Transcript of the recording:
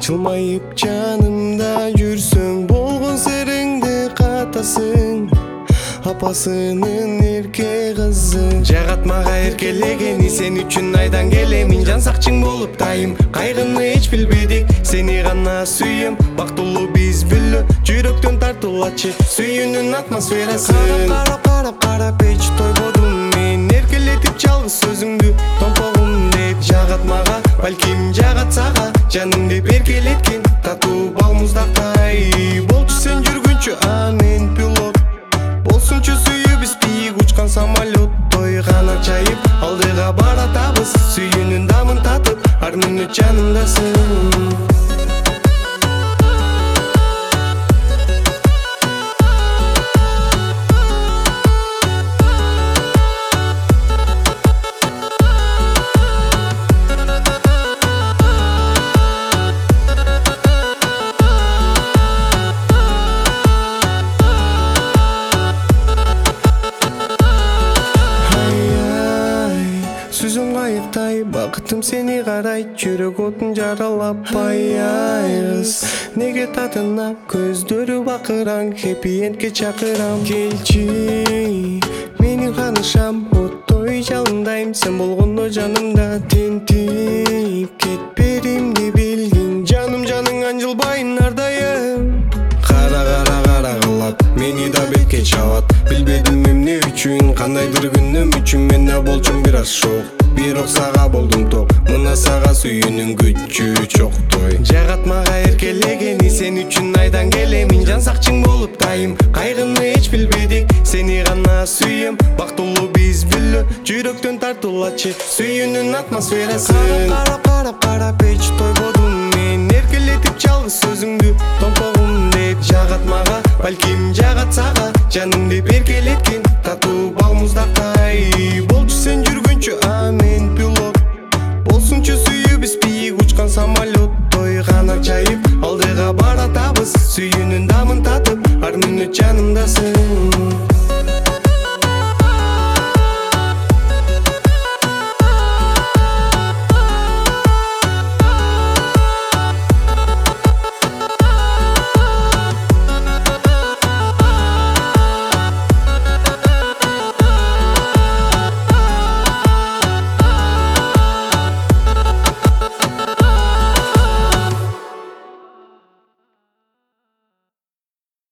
Жылмайып жанымда жүрсөң, болгон сырыңды катасың. Апасынын эрке кызы, жагатмага эркелегени сен үчүн айдан келемин. Жан сакчың болуп дайым, кайгыны эч билбедик. Сени гана сүйөм, бактылуу биз бүлө. Жүрөктөн тартылачы сүйүүнүн атмосферасын. Карап эч тойбодум мен, эркелетип жалгыз сөзүңдү томпогум деп. Жагатмага, балким жагатсага, жаным деп эркелеткин татуу бал муздактай. Болчу сен жүргүнчү, а мен пилот. Болсунчу сүйүбүз бийик учкан самолет. Той канат жайып алдыга баратабыз, сүйүүнүн дамын татып ар мүнөт жанымдасың. Сүзүм кайыктай, бакытым сени карайт. Жүрөк отун жаралап кыз. Неге татына көздөрү бакыраң, хэппи эндке чакырам. Келчи, менин канышам, оттой жалындайм. Сен болгондо жанымда тентип кетперимди билгин. Жаным жаның анжылбайын ар дайым. Кара мени да бетке чабат. Билбедим эмне үчүн, кандайдыр күнүм үчүн. Мен да болчумун бир аз шок, бирок сага болдум топ. Мына сага сүйүүнүн күчү чоктой. Жагатмага эркелегени сен үчүн айдан келемин. Жан сакчың болуп дайым, кайгыны эч билбедик. Сени гана сүйөм, бактылуу биз бүлө. Жүрөктөн тартылачы сүйүүнүн атмосферасын. Карап эч тойбодум мен, эркелетип жалгыз сөзүңдү томпогум деп. Жагатмага, балким жагатсага, жаным деп эркелеткин татуу бал муздактай. Болчу сен жүргүнчү, а мен пилот. Болсунчу сүйүбүз бийик учкан самолет. Той канат жайып алдыга баратабыз, сүйүүнүн дамын татып ар мүнөт жанымдасың.